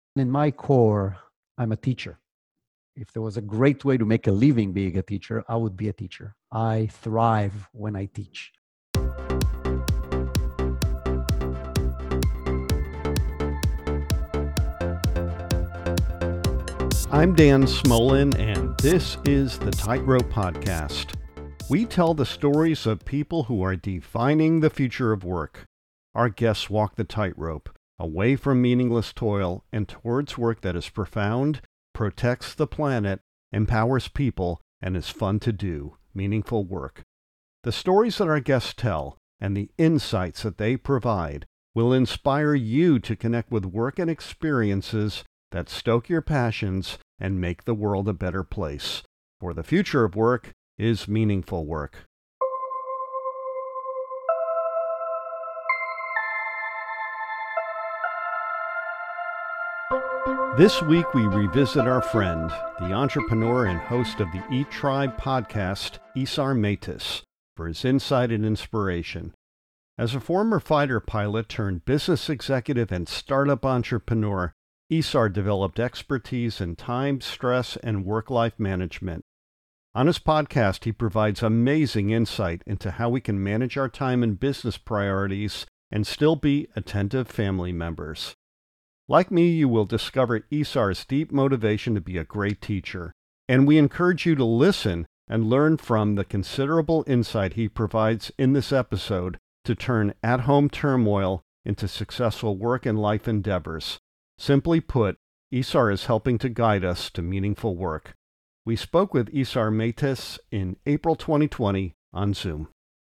In my core, I'm a teacher. If there was a great way to make a living being a teacher, I would be a teacher. I thrive when I teach. I'm Dan Smolin, and this is the Tightrope Podcast. We tell the stories of people who are defining the future of work. Our guests walk the tightrope, away from meaningless toil and towards work that is profound, protects the planet, empowers people, and is fun to do, meaningful work. The stories that our guests tell and the insights that they provide will inspire you to connect with work and experiences that stoke your passions and make the world a better place. For the future of work is meaningful work. This week we revisit our friend, the entrepreneur and host of the Eat Tribe podcast, Isar Meitis, for his insight and inspiration. As a former fighter pilot turned business executive and startup entrepreneur, Isar developed expertise in time, stress, and work-life management. On his podcast, he provides amazing insight into how we can manage our time and business priorities and still be attentive family members. Like me, you will discover Isar's deep motivation to be a great teacher, and we encourage you to listen and learn from the considerable insight he provides in this episode to turn at-home turmoil into successful work and life endeavors. Simply put, Isar is helping to guide us to meaningful work. We spoke with Isar Meitis in April 2020 on Zoom.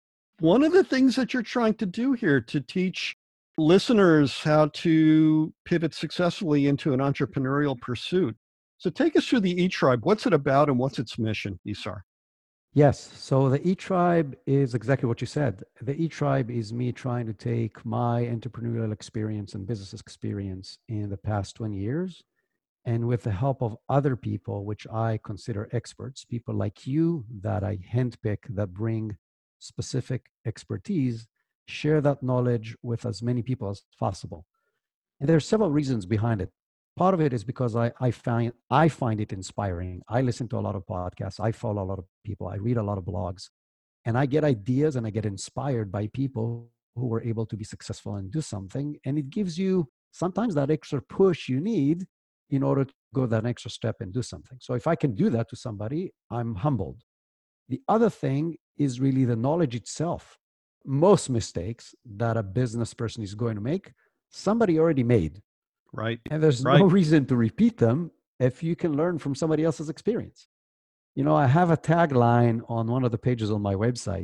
One of the things that you're trying to do here to teach listeners how to pivot successfully into an entrepreneurial pursuit. So take us through the Eat Tribe. What's it about and what's its mission, Isar? Yes, so the Eat Tribe is exactly what you said. The Eat Tribe is me trying to take my entrepreneurial experience and business experience in the past 20 years, and with the help of other people, which I consider experts, people like you that I handpick that bring specific expertise, share that knowledge with as many people as possible. And there are several reasons behind it. Part of it is because I find it inspiring. I listen to a lot of podcasts. I follow a lot of people. I read a lot of blogs. And I get ideas and I get inspired by people who were able to be successful and do something. And it gives you sometimes that extra push you need in order to go that extra step and do something. So if I can do that to somebody, I'm humbled. The other thing is really the knowledge itself. Most mistakes that a business person is going to make, somebody already made. Right. And there's no reason to repeat them if you can learn from somebody else's experience. You know, I have a tagline on one of the pages on my website.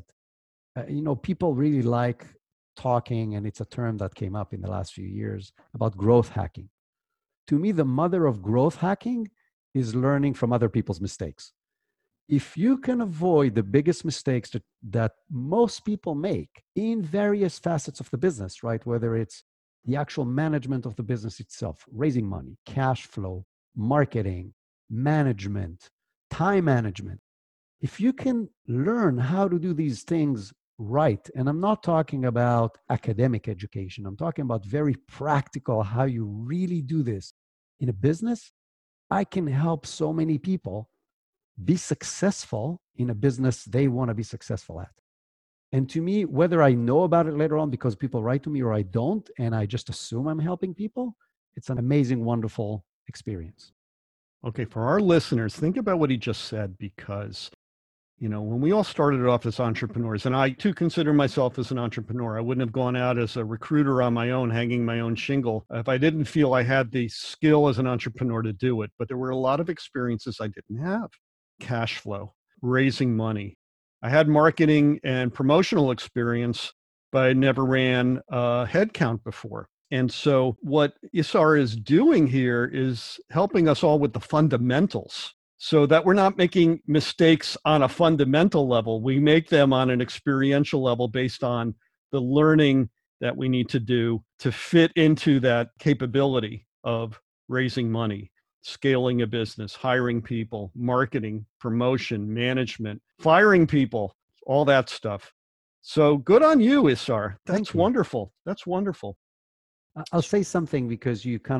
People really like talking, and it's a term that came up in the last few years, about growth hacking. To me, the mother of growth hacking is learning from other people's mistakes. If you can avoid the biggest mistakes that most people make in various facets of the business, right? Whether it's the actual management of the business itself, raising money, cash flow, marketing, management, time management. If you can learn how to do these things right, and I'm not talking about academic education, I'm talking about very practical, how you really do this in a business, I can help so many people be successful in a business they want to be successful at. And to me, whether I know about it later on because people write to me or I don't, and I just assume I'm helping people, it's an amazing, wonderful experience. Okay, for our listeners, think about what he just said, because, when we all started off as entrepreneurs, and I too consider myself as an entrepreneur, I wouldn't have gone out as a recruiter on my own, hanging my own shingle, if I didn't feel I had the skill as an entrepreneur to do it. But there were a lot of experiences I didn't have. Cash flow, raising money. I had marketing and promotional experience, but I never ran a headcount before. And so what Isar is doing here is helping us all with the fundamentals so that we're not making mistakes on a fundamental level. We make them on an experiential level based on the learning that we need to do to fit into that capability of raising money, scaling a business, hiring people, marketing, promotion, management, firing people, all that stuff. So good on you, Isar. That's wonderful. That's wonderful. I'll say something because you kind of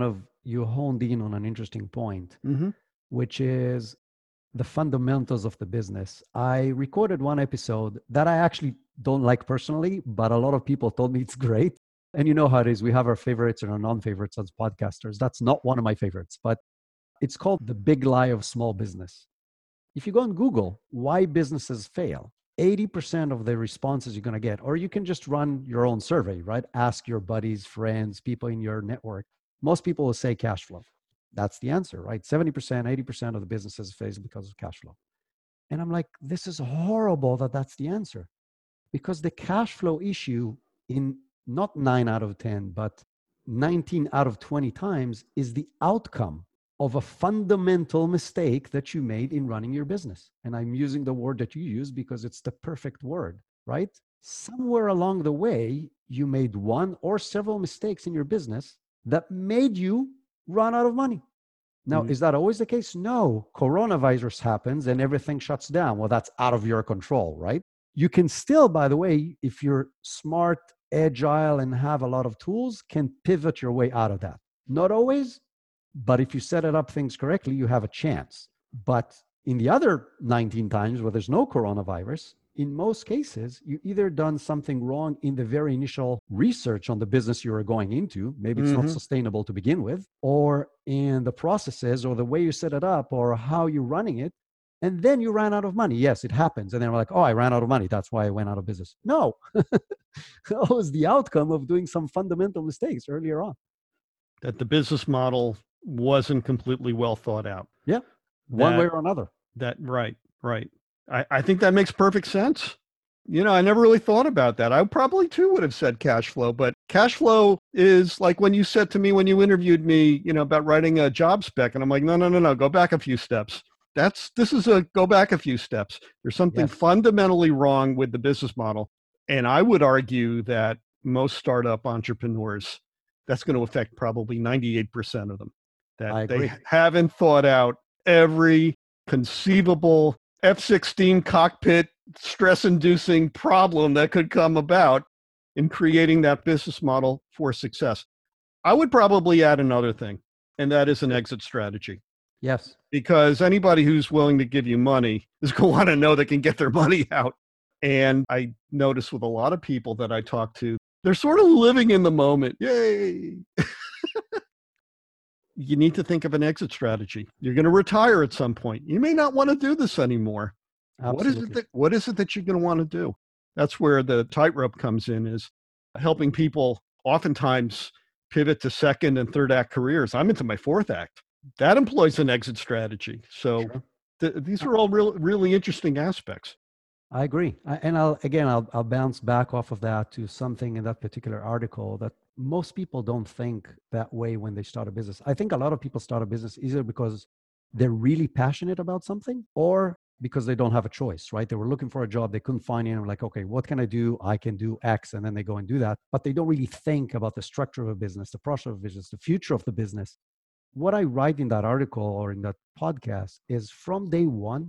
you honed in on an interesting point, Mm-hmm. which is the fundamentals of the business. I recorded one episode that I actually don't like personally, but a lot of people told me it's great. And you know how it is. We have our favorites and our non-favorites as podcasters. That's not one of my favorites, but it's called The Big Lie of Small Business. If you go on Google, why businesses fail, 80% of the responses you're going to get, or you can just run your own survey, right? Ask your buddies, friends, people in your network. Most people will say cash flow. That's the answer, right? 70%, 80% of the businesses fail because of cash flow. And I'm like, this is horrible that that's the answer. Because the cash flow issue in not 9 out of 10, but 19 out of 20 times is the outcome of a fundamental mistake that you made in running your business. And I'm using the word that you use because it's the perfect word, right? Somewhere along the way, you made one or several mistakes in your business that made you run out of money. Now, Mm-hmm. is that always the case? No. Coronavirus happens and everything shuts down. Well, that's out of your control, right? You can still, by the way, if you're smart, agile, and have a lot of tools, can pivot your way out of that. Not always, but if you set it up things correctly, you have a chance. But in the other 19 times where there's no coronavirus, in most cases, you either done something wrong in the very initial research on the business you were going into, maybe it's not Mm-hmm. sustainable to begin with, or in the processes or the way you set it up or how you're running it. And then you ran out of money. Yes, it happens. And then we're like, oh, I ran out of money. That's why I went out of business. No, that was the outcome of doing some fundamental mistakes earlier on. That the business model wasn't completely well thought out. Yeah, one That way or another. right. I think that makes perfect sense. I never really thought about that. I probably too would have said cash flow, but cash flow is like when you said to me when you interviewed me, about writing a job spec, and I'm like, no, go back a few steps. This is a go back a few steps. There's something Yes. fundamentally wrong with the business model. And I would argue that most startup entrepreneurs, that's going to affect probably 98% of them, that I they agree. haven't thought out every conceivable F-16 cockpit stress-inducing problem that could come about in creating that business model for success. I would probably add another thing, and that is an exit strategy. Yes. Because anybody who's willing to give you money is going to want to know they can get their money out. And I notice with a lot of people that I talk to, they're sort of living in the moment. Yay! You need to think of an exit strategy. You're going to retire at some point. You may not want to do this anymore. Absolutely. What is it that you're going to want to do? That's where the tightrope comes in, is helping people oftentimes pivot to second and third act careers. I'm into my fourth act. That employs an exit strategy. So these are all really interesting aspects. I agree. And I'll bounce back off of that to something in that particular article that most people don't think that way when they start a business. I think a lot of people start a business either because they're really passionate about something or because they don't have a choice, right? They were looking for a job, they couldn't find it, and like, okay, what can I do? I can do X, and then they go and do that. But they don't really think about the structure of a business, the process of a business, the future of the business. What I write in that article or in that podcast is from day one,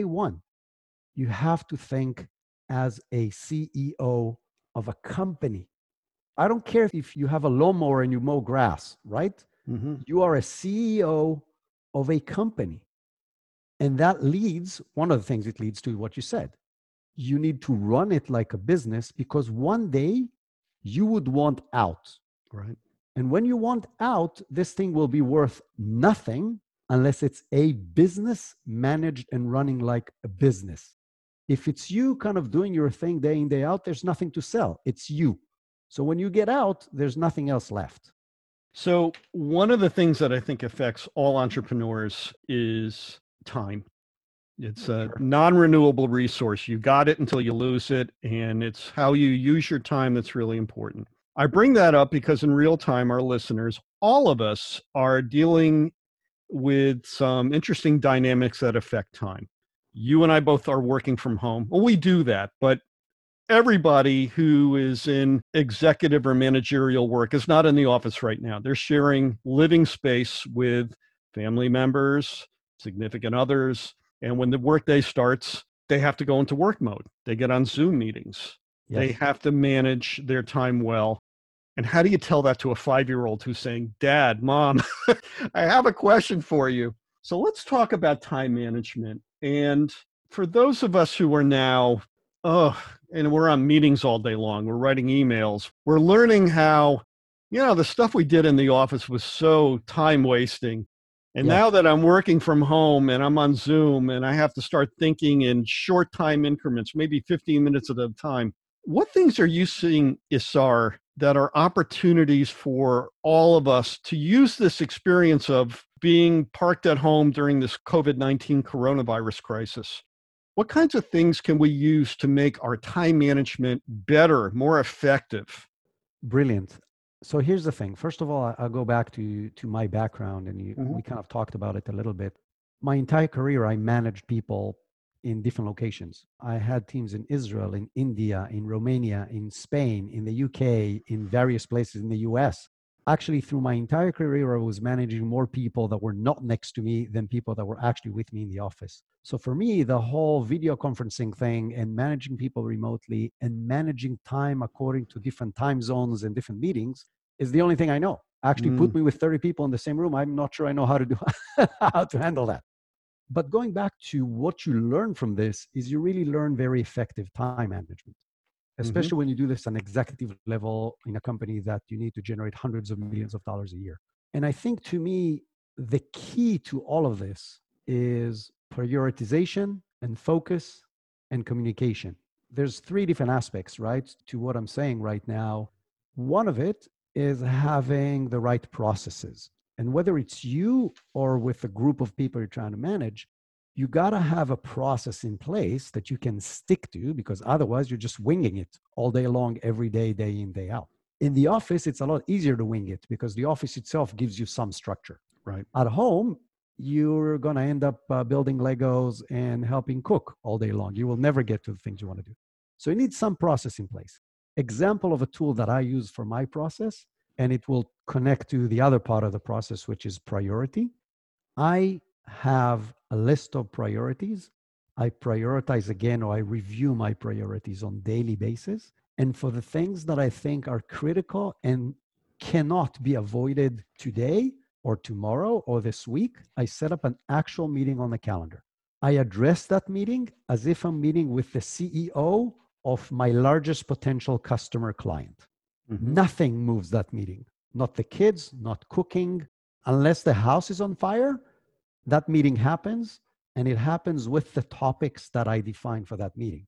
you have to think as a CEO of a company. I don't care if you have a lawnmower and you mow grass, right? Mm-hmm. You are a CEO of a company. And that leads, one of the things it leads to what you said. You need to run it like a business because one day you would want out. Right. And when you want out, this thing will be worth nothing unless it's a business managed and running like a business. If it's you kind of doing your thing day in, day out, there's nothing to sell. It's you. So when you get out, there's nothing else left. So one of the things that I think affects all entrepreneurs is time. It's a non-renewable resource. You got it until you lose it, and it's how you use your time that's really important. I bring that up because in real time, our listeners, all of us, are dealing with some interesting dynamics that affect time. You and I both are working from home. Well, we do that, but everybody who is in executive or managerial work is not in the office right now. They're sharing living space with family members, significant others. And when the workday starts, they have to go into work mode. They get on Zoom meetings. Yes. They have to manage their time well. And how do you tell that to a 5-year-old who's saying, Dad, Mom, I have a question for you. So let's talk about time management. And for those of us who are now, and we're on meetings all day long, we're writing emails, we're learning how, the stuff we did in the office was so time wasting. And Yes. now that I'm working from home and I'm on Zoom and I have to start thinking in short time increments, maybe 15 minutes at a time, what things are you seeing, Isar, that are opportunities for all of us to use this experience of being parked at home during this COVID-19 coronavirus crisis? What kinds of things can we use to make our time management better, more effective? Brilliant. So here's the thing. First of all, I'll go back to my background, and we kind of talked about it a little bit. My entire career, I managed people in different locations. I had teams in Israel, in India, in Romania, in Spain, in the UK, in various places in the US. Actually, through my entire career, I was managing more people that were not next to me than people that were actually with me in the office. So for me, the whole video conferencing thing and managing people remotely and managing time according to different time zones and different meetings is the only thing I know. Actually, put me with 30 people in the same room, I'm not sure I know how to do how to handle that. But going back to what you learn from this is you really learn very effective time management, especially when you do this on executive level in a company that you need to generate hundreds of millions of dollars a year. And I think to me, the key to all of this is prioritization and focus and communication. There's three different aspects, right, to what I'm saying right now. One of it is having the right processes. And whether it's you or with a group of people you're trying to manage, you got to have a process in place that you can stick to, because otherwise you're just winging it all day long, every day, day in, day out. In the office, it's a lot easier to wing it because the office itself gives you some structure. Right. At home, you're going to end up building Legos and helping cook all day long. You will never get to the things you want to do. So you need some process in place. Example of a tool that I use for my process, and it will connect to the other part of the process, which is priority. I have a list of priorities. I prioritize again, or I review my priorities on daily basis. And for the things that I think are critical and cannot be avoided today or tomorrow or this week, I set up an actual meeting on the calendar. I address that meeting as if I'm meeting with the CEO of my largest potential customer client. Nothing moves that meeting. Not the kids, not cooking. Unless the house is on fire, that meeting happens, and it happens with the topics that I define for that meeting.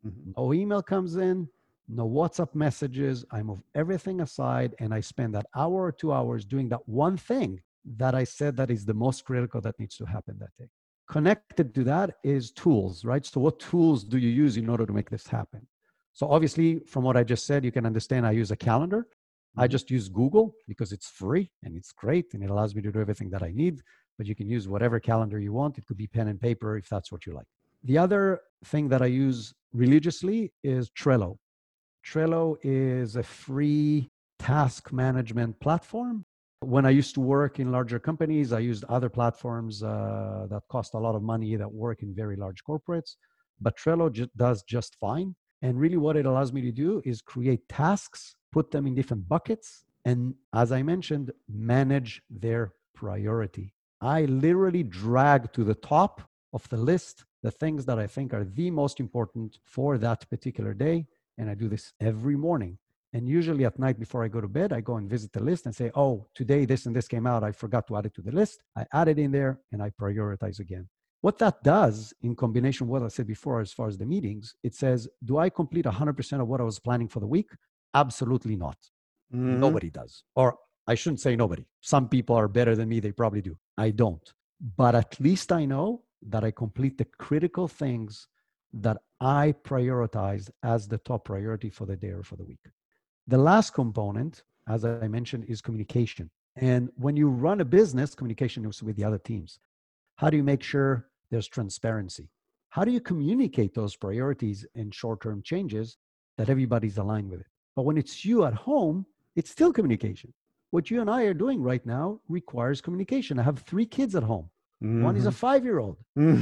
No email comes in, no WhatsApp messages. I move everything aside, and I spend that hour or 2 hours doing that one thing that I said that is the most critical that needs to happen that day. Connected to that is tools, right? So what tools do you use in order to make this happen? So obviously, from what I just said, you can understand I use a calendar. I just use Google because it's free and it's great and it allows me to do everything that I need. But you can use whatever calendar you want. It could be pen and paper if that's what you like. The other thing that I use religiously is Trello. Trello is a free task management platform. When I used to work in larger companies, I used other platforms that cost a lot of money that work in very large corporates. But Trello does just fine. And really what it allows me to do is create tasks, put them in different buckets, and as I mentioned, manage their priority. I literally drag to the top of the list the things that I think are the most important for that particular day. And I do this every morning. And usually at night before I go to bed, I go and visit the list and say, oh, today this and this came out. I forgot to add it to the list. I add it in there and I prioritize again. What that does in combination with what I said before, as far as the meetings, it says, do I complete 100% of what I was planning for the week? Absolutely not. Nobody does. Or I shouldn't say nobody. Some people are better than me. They probably do. I don't. But at least I know that I complete the critical things that I prioritize as the top priority for the day or for the week. The last component, as I mentioned, is communication. And when you run a business, communication is with the other teams. How do you make sure there's transparency? How do you communicate those priorities and short-term changes that everybody's aligned with it? But when it's you at home, it's still communication. What you and I are doing right now requires communication. I have 3 kids at home. One is a 5-year-old,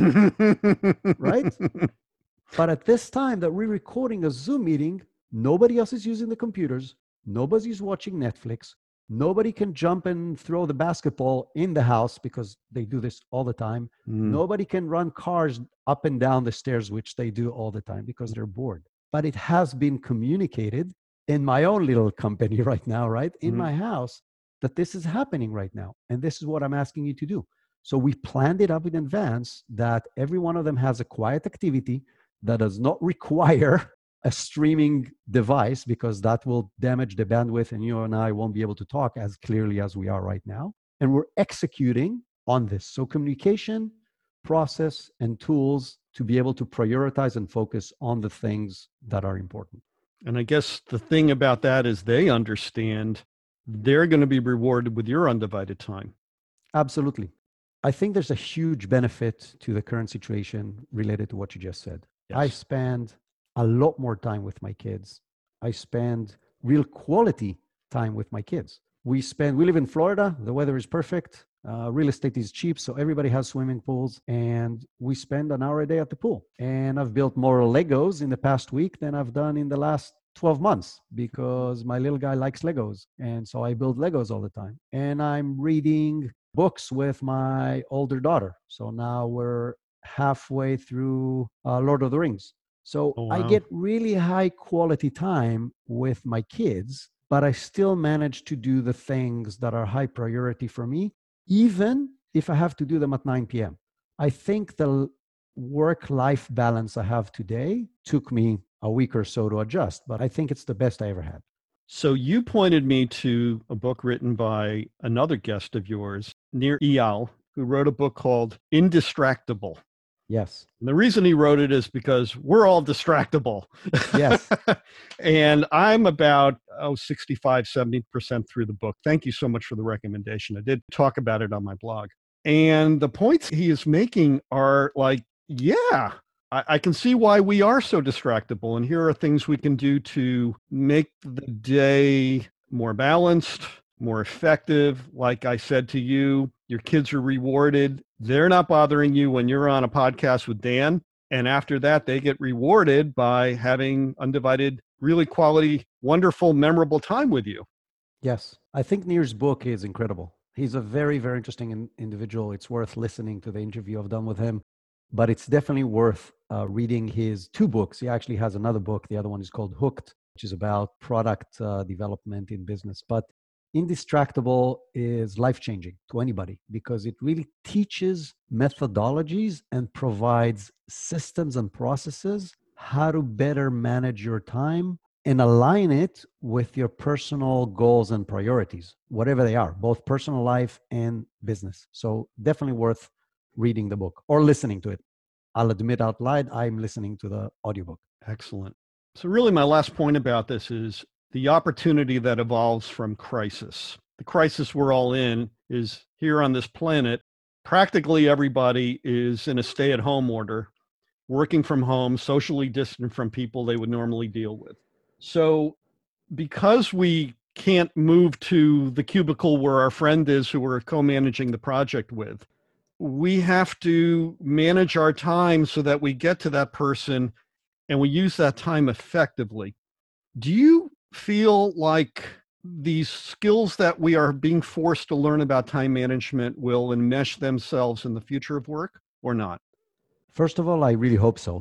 right? But at this time that we're recording a Zoom meeting, nobody else is using the computers. Nobody's watching Netflix. Nobody can jump and throw the basketball in the house because they do this all the time. Nobody can run cars up and down the stairs, which they do all the time because they're bored. But it has been communicated in my own little company right now, right? In my house, that this is happening right now. And this is what I'm asking you to do. So we planned it up in advance that every one of them has a quiet activity that does not require a streaming device, because that will damage the bandwidth and you and I won't be able to talk as clearly as we are right now. And we're executing on this. So communication, process, and tools to be able to prioritize and focus on the things that are important. And I guess the thing about that is they understand they're going to be rewarded with your undivided time. Absolutely. I think there's a huge benefit to the current situation related to what you just said. Yes. I spend a lot more time with my kids. I spend real quality time with my kids. We live in Florida. The weather is perfect. Real estate is cheap, so everybody has swimming pools, and we spend an hour a day at the pool. And I've built more Legos in the past week than I've done in the last 12 months because my little guy likes Legos. And so I build Legos all the time. And I'm reading books with my older daughter. So now we're halfway through Lord of the Rings. So Oh, wow. I get really high quality time with my kids, but I still manage to do the things that are high priority for me, even if I have to do them at 9 p.m. I think the work-life balance I have today took me a week or so to adjust, but I think it's the best I ever had. So you pointed me to a book written by another guest of yours, Nir Eyal, who wrote a book called Indistractable. Yes. And the reason he wrote it is because we're all distractible. Yes. And I'm about 65, 70% through the book. Thank you so much for the recommendation. I did talk about it on my blog. And the points he is making are like, yeah, I can see why we are so distractible. And here are things we can do to make the day more balanced, more effective. Like I said to you, your kids are rewarded. They're not bothering you when you're on a podcast with Dan. And after that, they get rewarded by having undivided, really quality, wonderful, memorable time with you. Yes. I think Nir's book is incredible. He's a very, very interesting individual. It's worth listening to the interview I've done with him, but it's definitely worth reading his 2 books. He actually has another book. The other one is called Hooked, which is about product development in business. But Indistractable is life-changing to anybody because it really teaches methodologies and provides systems and processes how to better manage your time and align it with your personal goals and priorities, whatever they are, both personal life and business. So definitely worth reading the book or listening to it. I'll admit out loud, I'm listening to the audiobook. Excellent. So really my last point about this is the opportunity that evolves from crisis. The crisis we're all in is here on this planet. Practically everybody is in a stay-at-home order, working from home, socially distant from people they would normally deal with. So because we can't move to the cubicle where our friend is who we're co-managing the project with, we have to manage our time so that we get to that person and we use that time effectively. Do you feel like these skills that we are being forced to learn about time management will enmesh themselves in the future of work or not? First of all, I really hope so.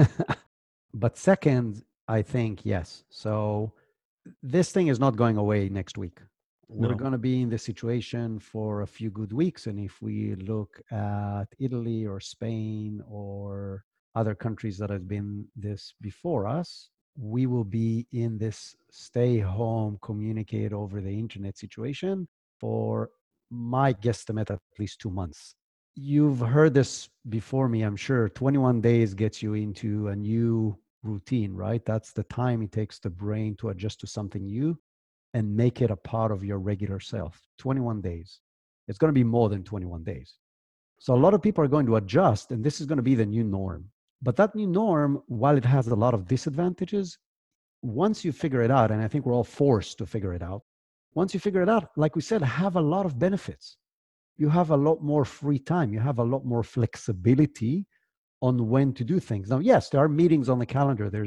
But second, I think yes. So this thing is not going away next week. No. We're going to be in this situation for a few good weeks. And if we look at Italy or Spain or other countries that have been this before us, we will be in this stay home, communicate over the internet situation for my guesstimate at least 2 months. You've heard this before me, I'm sure. 21 days gets you into a new routine, right? That's the time it takes the brain to adjust to something new and make it a part of your regular self. 21 days. It's going to be more than 21 days. So a lot of people are going to adjust, and this is going to be the new norm. But that new norm, while it has a lot of disadvantages, once you figure it out, and I think we're all forced to figure it out, once you figure it out, like we said, have a lot of benefits. You have a lot more free time. You have a lot more flexibility on when to do things. Now, yes, there are meetings on the calendar. There's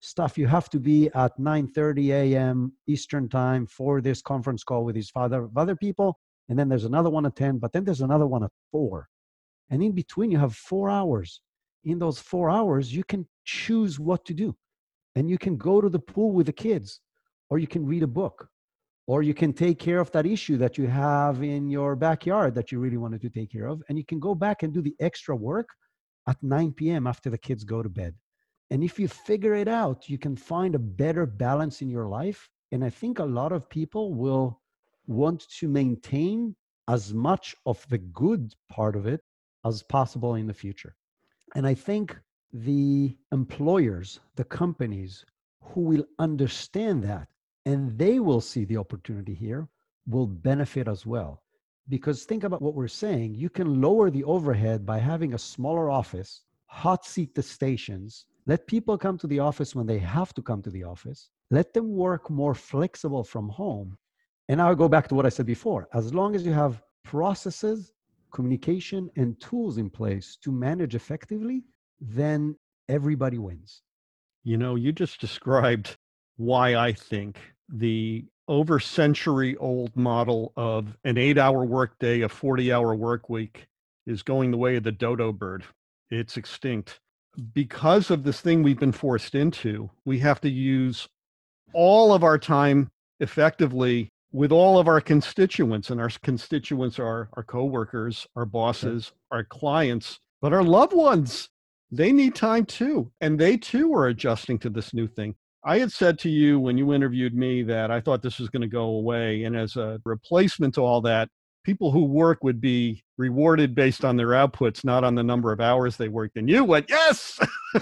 stuff. You have to be at 9:30 a.m. Eastern time for this conference call with these other people. And then there's another one at 10, but then there's another one at 4. And in between, you have 4 hours. In those 4 hours, you can choose what to do. And you can go to the pool with the kids, or you can read a book, or you can take care of that issue that you have in your backyard that you really wanted to take care of. And you can go back and do the extra work at 9 p.m. after the kids go to bed. And if you figure it out, you can find a better balance in your life. And I think a lot of people will want to maintain as much of the good part of it as possible in the future. And I think the employers, the companies who will understand that and they will see the opportunity here will benefit as well. Because think about what we're saying. You can lower the overhead by having a smaller office, hot seat the stations, let people come to the office when they have to come to the office, let them work more flexible from home. And I'll go back to what I said before. As long as you have processes, communication, and tools in place to manage effectively, then everybody wins. You know, you just described why I think the over century old model of an 8-hour workday, a 40-hour work week is going the way of the dodo bird. It's extinct. Because of this thing we've been forced into, we have to use all of our time effectively with all of our constituents. And our constituents are our coworkers, our bosses, our clients, but our loved ones. They need time too. And they too are adjusting to this new thing. I had said to you when you interviewed me that I thought this was going to go away. And as a replacement to all that, people who work would be rewarded based on their outputs, not on the number of hours they worked. And you went, yes!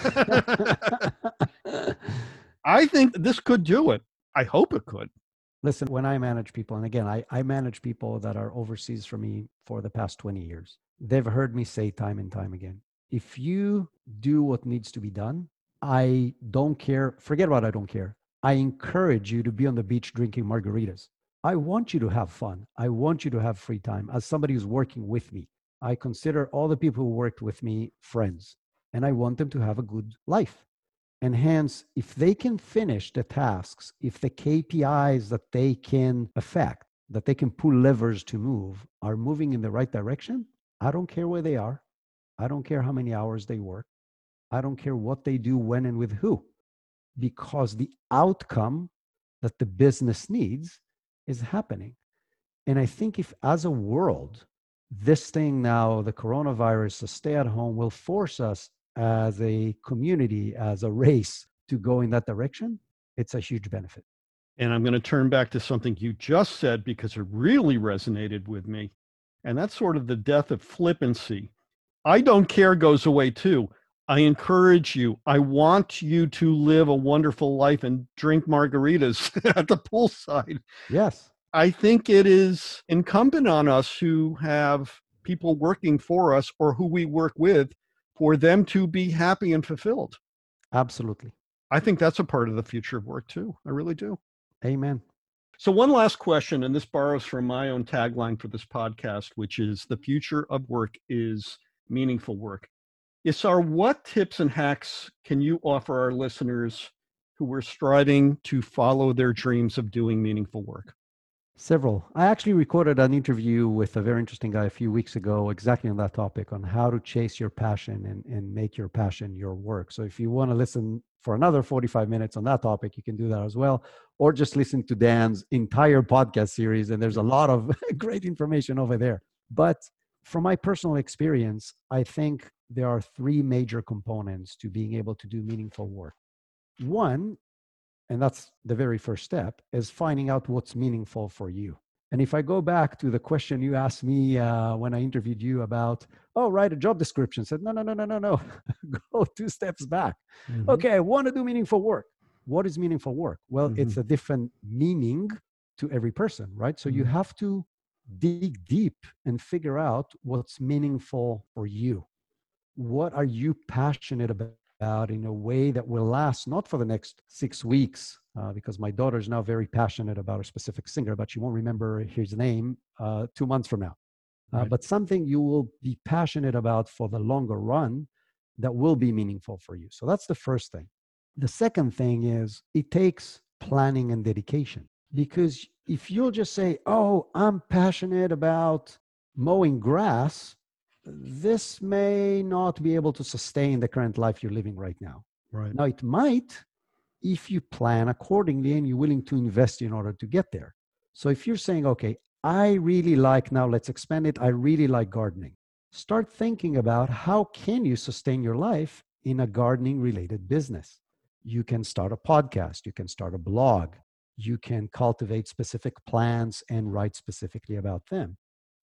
I think this could do it. I hope it could. Listen, when I manage people, and again, I manage people that are overseas for me for the past 20 years, they've heard me say time and time again, if you do what needs to be done, I don't care. Forget about I don't care. I encourage you to be on the beach drinking margaritas. I want you to have fun. I want you to have free time. As somebody who's working with me, I consider all the people who worked with me friends, and I want them to have a good life. And hence, if they can finish the tasks, if the KPIs that they can affect, that they can pull levers to move, are moving in the right direction, I don't care where they are. I don't care how many hours they work. I don't care what they do, when, and with who, because the outcome that the business needs is happening. And I think if as a world, this thing now, the coronavirus, the stay at home, will force us as a community, as a race, to go in that direction, it's a huge benefit. And I'm going to turn back to something you just said because it really resonated with me. And that's sort of the death of flippancy. I don't care goes away too. I encourage you. I want you to live a wonderful life and drink margaritas at the poolside. Yes. I think it is incumbent on us who have people working for us or who we work with for them to be happy and fulfilled. Absolutely. I think that's a part of the future of work too. I really do. Amen. So one last question, and this borrows from my own tagline for this podcast, which is the future of work is meaningful work. Isar, what tips and hacks can you offer our listeners who are striving to follow their dreams of doing meaningful work? Several. I actually recorded an interview with a very interesting guy a few weeks ago, exactly on that topic, on how to chase your passion and make your passion your work. So if you want to listen for another 45 minutes on that topic, you can do that as well, or just listen to Dan's entire podcast series. And there's a lot of great information over there. But from my personal experience, I think there are 3 major components to being able to do meaningful work. One, and that's the very first step, is finding out what's meaningful for you. And if I go back to the question you asked me when I interviewed you about, write a job description, said, no. Go 2 steps back. Mm-hmm. Okay, I want to do meaningful work. What is meaningful work? Well, it's a different meaning to every person, right? So you have to dig deep and figure out what's meaningful for you. What are you passionate about in a way that will last not for the next 6 weeks, because my daughter is now very passionate about a specific singer, but she won't remember his name 2 months from now. Right. But something you will be passionate about for the longer run that will be meaningful for you. So that's the first thing. The second thing is it takes planning and dedication, because if you'll just say, oh, I'm passionate about mowing grass, this may not be able to sustain the current life you're living right now. Right. Now, it might if you plan accordingly and you're willing to invest in order to get there. So if you're saying, okay, I really like, now let's expand it, I really like gardening. Start thinking about how can you sustain your life in a gardening related business. You can start a podcast, you can start a blog, you can cultivate specific plants and write specifically about them.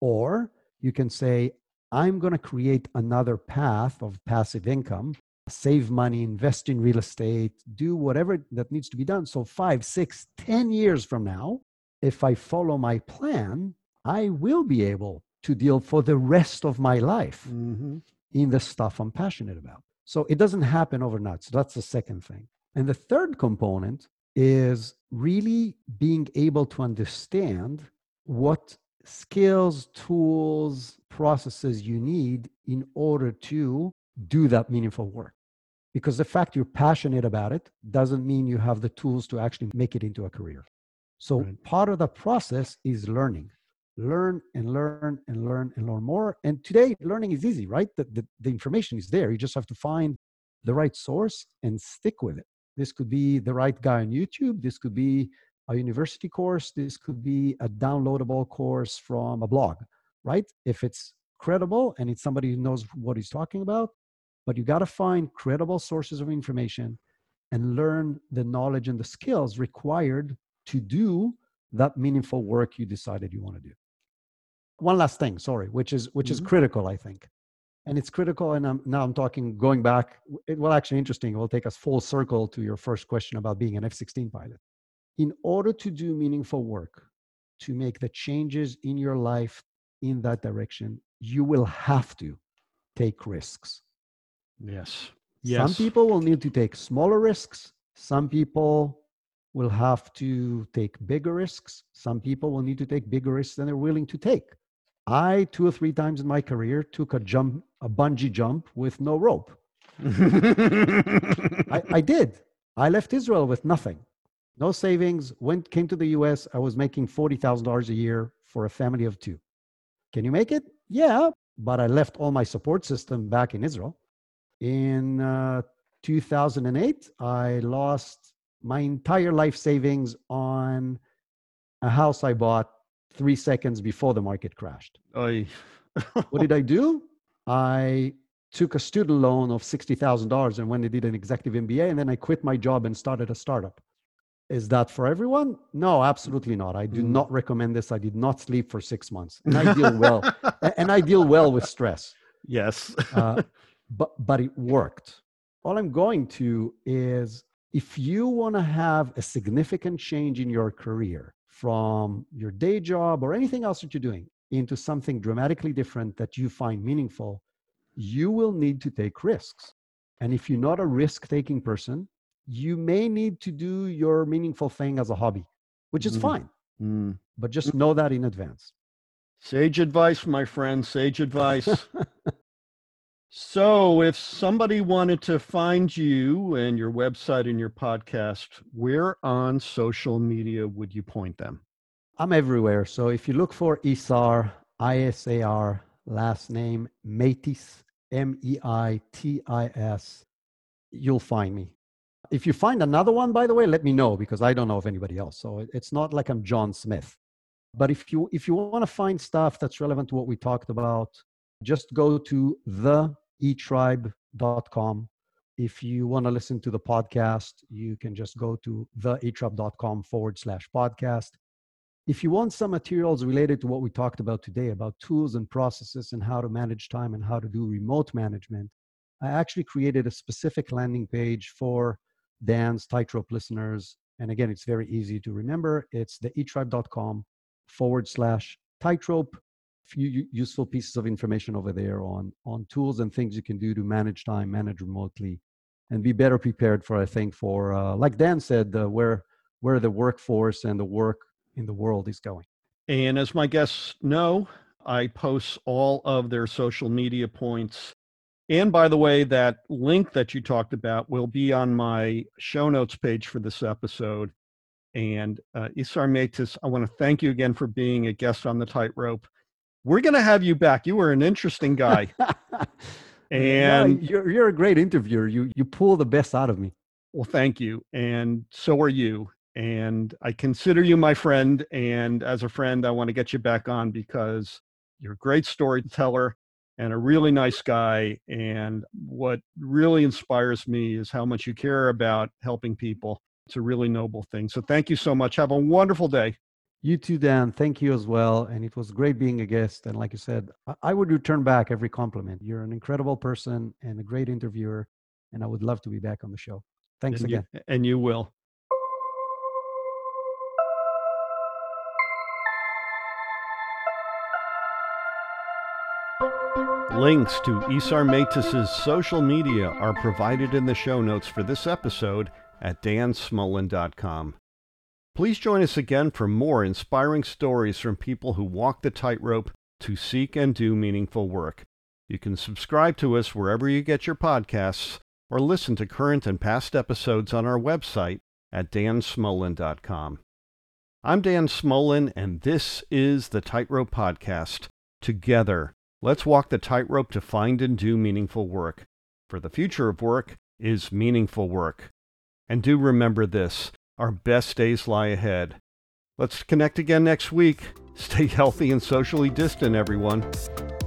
Or you can say, I'm going to create another path of passive income, save money, invest in real estate, do whatever that needs to be done. So 5, 6, 10 years from now, if I follow my plan, I will be able to deal for the rest of my life in the stuff I'm passionate about. So it doesn't happen overnight. So that's the second thing. And the third component is really being able to understand what skills, tools, processes you need in order to do that meaningful work. Because the fact you're passionate about it doesn't mean you have the tools to actually make it into a career. So part of the process is learning. Learn and learn and learn and learn more. And today, learning is easy, right? The information is there. You just have to find the right source and stick with it. This could be the right guy on YouTube. This could be a university course. This could be a downloadable course from a blog, right? If it's credible and it's somebody who knows what he's talking about, but you got to find credible sources of information and learn the knowledge and the skills required to do that meaningful work you decided you want to do. One last thing, sorry, which is critical, I think. And it's critical, and I'm talking, going back, actually interesting, it will take us full circle to your first question about being an F-16 pilot. In order to do meaningful work, to make the changes in your life in that direction, you will have to take risks. Yes. Some people will need to take smaller risks. Some people will have to take bigger risks. Some people will need to take bigger risks than they're willing to take. I, 2 or 3 times in my career, took a bungee jump with no rope. I did. I left Israel with nothing. No savings, came to the US. I was making $40,000 a year for a family of 2. Can you make it? Yeah, but I left all my support system back in Israel. In 2008, I lost my entire life savings on a house I bought 3 seconds before the market crashed. What did I do? I took a student loan of $60,000 and went and did an executive MBA, and then I quit my job and started a startup. Is that for everyone? No, absolutely not. I do not recommend this. I did not sleep for 6 months, and I deal well. And I deal well with stress. Yes. But it worked. All I'm going to is, if you want to have a significant change in your career from your day job or anything else that you're doing into something dramatically different that you find meaningful, you will need to take risks. And if you're not a risk-taking person, you may need to do your meaningful thing as a hobby, which is fine. But just know that in advance. Sage advice, my friend, sage advice. So if somebody wanted to find you and your website and your podcast, where on social media would you point them? I'm everywhere. So if you look for Isar, ISAR, last name Meitis, MEITIS, you'll find me. If you find another one, by the way, let me know, because I don't know of anybody else. So it's not like I'm John Smith. But if you want to find stuff that's relevant to what we talked about, just go to theetribe.com. If you want to listen to the podcast, you can just go to theetribe.com/podcast. If you want some materials related to what we talked about today, about tools and processes and how to manage time and how to do remote management, I actually created a specific landing page for Dan's Tightrope listeners. And again, it's very easy to remember. It's theetribe.com/tightrope. Few useful pieces of information over there on tools and things you can do to manage time, manage remotely, and be better prepared for, I think, for, like Dan said, where the workforce and the work in the world is going. And as my guests know, I post all of their social media points And by the way, that link that you talked about will be on my show notes page for this episode. And Isar Meitis, I want to thank you again for being a guest on the Tightrope. We're going to have you back. You were an interesting guy. And no, you're a great interviewer. You pull the best out of me. Well, thank you. And so are you. And I consider you my friend. And as a friend, I want to get you back on because you're a great storyteller and a really nice guy. And what really inspires me is how much you care about helping people. It's a really noble thing. So thank you so much. Have a wonderful day. You too, Dan. Thank you as well. And it was great being a guest. And like you said, I would return back every compliment. You're an incredible person and a great interviewer. And I would love to be back on the show. Thanks again. And you will. Links to Isar Meitis' social media are provided in the show notes for this episode at dansmolin.com. Please join us again for more inspiring stories from people who walk the tightrope to seek and do meaningful work. You can subscribe to us wherever you get your podcasts or listen to current and past episodes on our website at dansmolin.com. I'm Dan Smolin, and this is the Tightrope Podcast. Together, let's walk the tightrope to find and do meaningful work. For the future of work is meaningful work. And do remember this, our best days lie ahead. Let's connect again next week. Stay healthy and socially distant, everyone.